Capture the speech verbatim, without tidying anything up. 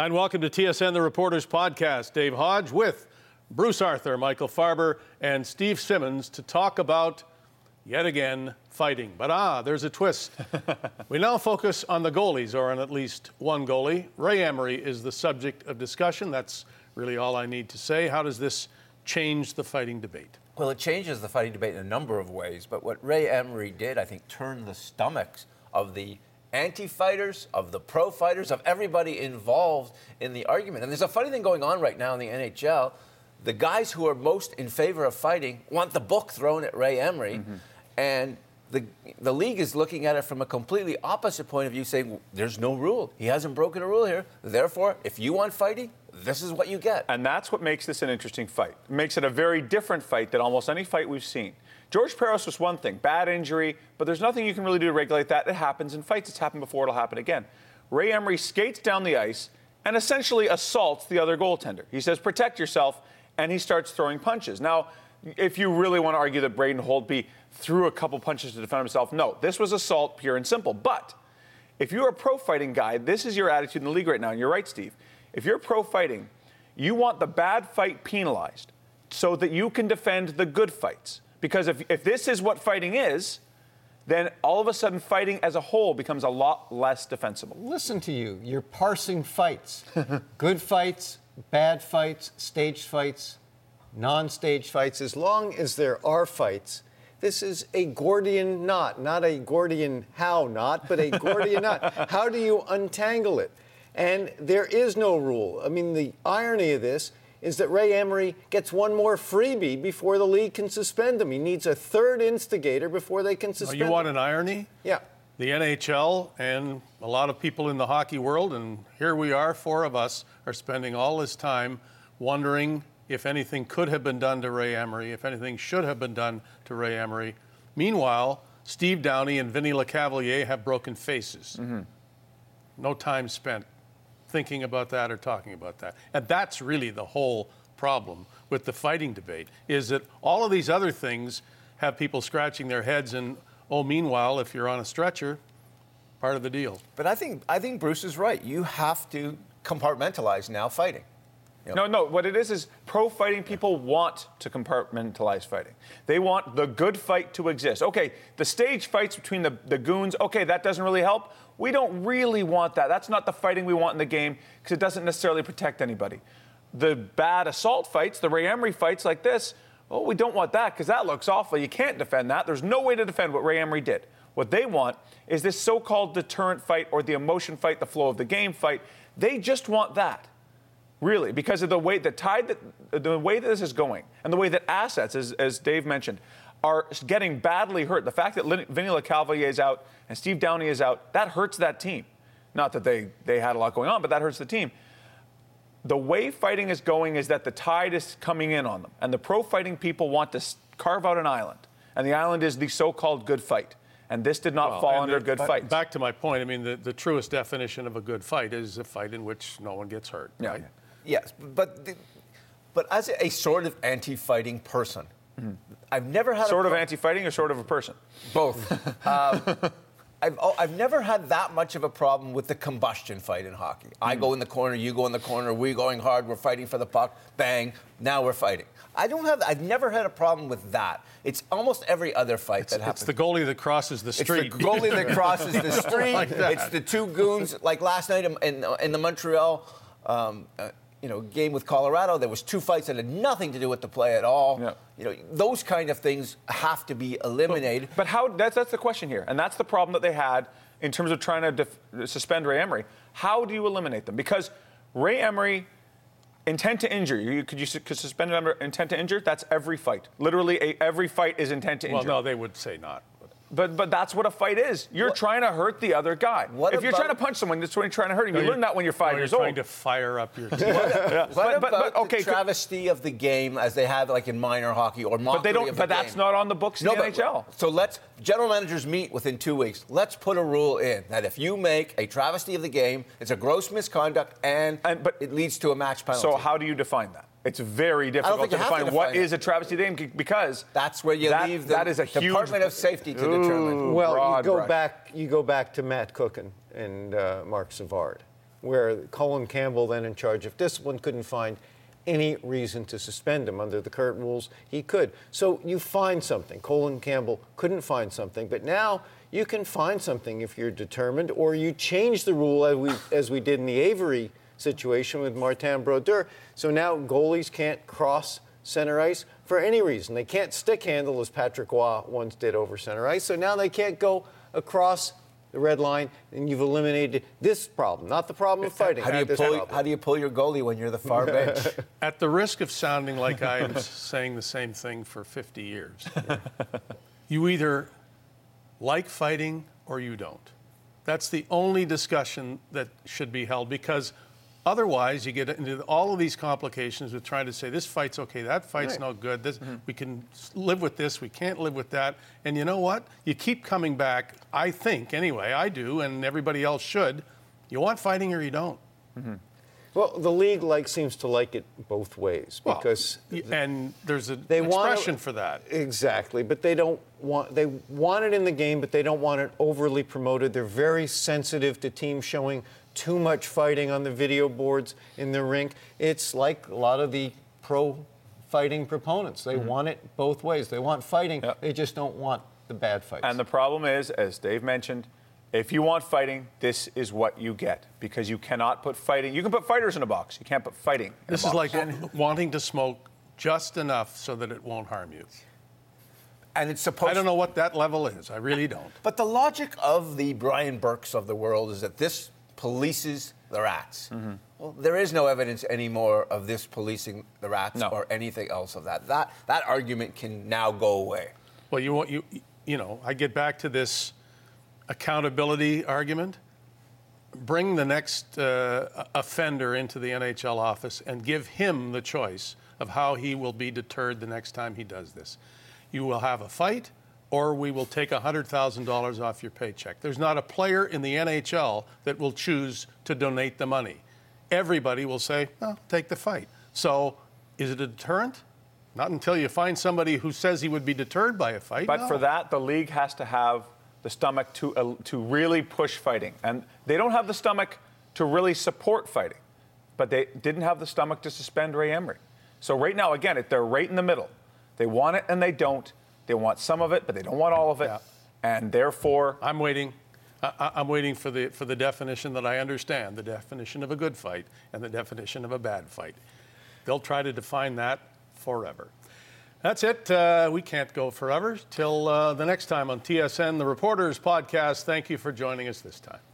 Hi, and welcome to T S N The Reporters Podcast. Dave Hodge with Bruce Arthur, Michael Farber, and Steve Simmons to talk about, yet again, fighting. But ah, there's a twist. We now focus on the goalies, or on at least one goalie. Ray Emery is the subject of discussion. That's really all I need to say. How does this change the fighting debate? Well, it changes the fighting debate in a number of ways. But what Ray Emery did, I think, turned the stomachs of the anti-fighters, of the pro-fighters, of everybody involved in the argument. And there's a funny thing going on right now in the N H L. The guys who are most in favor of fighting want the book thrown at Ray Emery. Mm-hmm. And the the league is looking at it from a completely opposite point of view, saying, well, there's no rule. He hasn't broken a rule here. Therefore, if you want fighting, this is what you get. And that's what makes this an interesting fight. It makes it a very different fight than almost any fight we've seen. George Parros was one thing, bad injury, but there's nothing you can really do to regulate that. It happens in fights. It's happened before. It'll happen again. Ray Emery skates down the ice and essentially assaults the other goaltender. He says, protect yourself, and he starts throwing punches. Now, if you really want to argue that Braden Holtby threw a couple punches to defend himself, no, this was assault, pure and simple. But if you're a pro-fighting guy, this is your attitude in the league right now, and you're right, Steve. If you're pro-fighting, you want the bad fight penalized so that you can defend the good fights. Because if, if this is what fighting is, then all of a sudden fighting as a whole becomes a lot less defensible. Listen to you. You're parsing fights. Good fights, bad fights, staged fights, non-staged fights. As long as there are fights, this is a Gordian knot, not a Gordian Howe knot, but a Gordian knot. How do you untangle it? And there is no rule. I mean, the irony of this is that Ray Emery gets one more freebie before the league can suspend him. He needs a third instigator before they can suspend oh, him. You want an irony? Yeah. The N H L and a lot of people in the hockey world, and here we are, four of us, are spending all this time wondering if anything could have been done to Ray Emery, if anything should have been done to Ray Emery. Meanwhile, Steve Downie and Vinny Lecavalier have broken faces. Mm-hmm. No time spent thinking about that or talking about that. And that's really the whole problem with the fighting debate, is that all of these other things have people scratching their heads and, oh, meanwhile, if you're on a stretcher, part of the deal. But I think I think Bruce is right. You have to compartmentalize now fighting. Yep. No, no, what it is is pro-fighting people want to compartmentalize fighting. They want the good fight to exist. Okay, the stage fights between the, the goons, okay, that doesn't really help. We don't really want that. That's not the fighting we want in the game because it doesn't necessarily protect anybody. The bad assault fights, the Ray Emery fights like this, oh, we don't want that because that looks awful. You can't defend that. There's no way to defend what Ray Emery did. What they want is this so-called deterrent fight or the emotion fight, the flow of the game fight. They just want that. Really, because of the way the tide that the way that this is going, and the way that assets, as, as Dave mentioned, are getting badly hurt. The fact that Vinny Lecavalier is out and Steve Downie is out, that hurts that team. Not that they they had a lot going on, but that hurts the team. The way fighting is going is that the tide is coming in on them, and the pro-fighting people want to carve out an island, and the island is the so-called good fight. And this did not well, fall under the, good fights. Back to my point, I mean, the, the truest definition of a good fight is a fight in which no one gets hurt. Yeah. Right? Yes, but the, but as a sort of anti-fighting person, mm-hmm. I've never had sort a of anti-fighting or sort of a person. Both. um, I've oh, I've never had that much of a problem with the combustion fight in hockey. Mm-hmm. I go in the corner, you go in the corner, we're going hard, we're fighting for the puck, bang, now we're fighting. I don't have. I've never had a problem with that. It's almost every other fight it's, that happens. It's the goalie that crosses the street. It's the goalie that crosses the street. Like it's the two goons. Like last night in in, in the Montreal. Um, uh, You know, game with Colorado, there was two fights that had nothing to do with the play at all. Yeah. You know, those kind of things have to be eliminated. But, but how? That's that's the question here, and that's the problem that they had in terms of trying to def, suspend Ray Emery. How do you eliminate them? Because Ray Emery, intent to injure, you could you could suspend him under intent to injure? That's every fight. Literally, a, every fight is intent to injure. Well, no, they would say not. But but that's what a fight is. You're what, trying to hurt the other guy. If you're trying to punch someone, that's when you're trying to hurt him. You no, learn that when you're five no, years you're old. Trying to fire up your team. What, yeah. what but, about but, but, okay, the travesty of the game as they have like in minor hockey or mockery But they don't. of But the that's game. not on the books in no, the but, N H L. So let's general managers meet within two weeks. Let's put a rule in that if you make a travesty of the game, it's a gross misconduct and, and but it leads to a match penalty. So how do you define that? It's very difficult to define, to define what is a travesty game because that's where you that, leave the that is a Department huge... of Safety to Ooh, determine. Well, you go brush. back. You go back to Matt Cooken and uh, Mark Savard. where Colin Campbell, then in charge of discipline, couldn't find any reason to suspend him. Under the current rules, he could. So you find something. Colin Campbell couldn't find something, but now you can find something if you're determined, or you change the rule as we, as we did in the Avery situation with Martin Brodeur. So now goalies can't cross center ice for any reason. They can't stick handle as Patrick Roy once did over center ice. So now they can't go across the red line, and you've eliminated this problem, not the problem of fighting. How do you this pull? problem. How do you pull your goalie when you're the far bench? At the risk of sounding like I am saying the same thing for fifty years, you either like fighting or you don't. That's the only discussion that should be held, because otherwise you get into all of these complications with trying to say this fight's okay, that fight's Right. no good, this, we can live with this, we can't live with that. And you know what? You keep coming back, I think, anyway, I do, and everybody else should. You want fighting or you don't. Well, the league like seems to like it both ways, Well, because y- and there's an they want expression for that. Exactly, but they don't want they want it in the game, but they don't want it overly promoted. They're very sensitive to teams showing too much fighting on the video boards in the rink. It's like a lot of the pro fighting proponents. They want it both ways. They want fighting. Yep. They just don't want the bad fights. And the problem is, as Dave mentioned, if you want fighting, this is what you get, because you cannot put fighting. You can put fighters in a box. You can't put fighting in This a is box. like wanting to smoke just enough so that it won't harm you. And it's supposed. I don't know what that level is. I really don't. But the logic of the Brian Burks of the world is that this polices the rats. Mm-hmm. Well, there is no evidence anymore of this policing the rats No. or anything else of that. That that argument can now go away. Well, you want you you know, I get back to this accountability argument. Bring the next uh, offender into the N H L office and give him the choice of how he will be deterred the next time he does this. You will have a fight, or we will take one hundred thousand dollars off your paycheck. There's not a player in the N H L that will choose to donate the money. Everybody will say, "Well, take the fight." So, is it a deterrent? Not until you find somebody who says he would be deterred by a fight. But no. for that, the league has to have the stomach to uh, to really push fighting, and they don't have the stomach to really support fighting. But they didn't have the stomach to suspend Ray Emery. So right now, again, it, they're right in the middle. They want it and they don't. They want some of it, but they don't want all of it, Yeah. and therefore, I'm waiting. I, I- I'm waiting for the for the definition that I understand, the definition of a good fight and the definition of a bad fight. They'll try to define that forever. That's it. Uh, we can't go forever. Till uh, the next time on T S N, the Reporters Podcast. Thank you for joining us this time.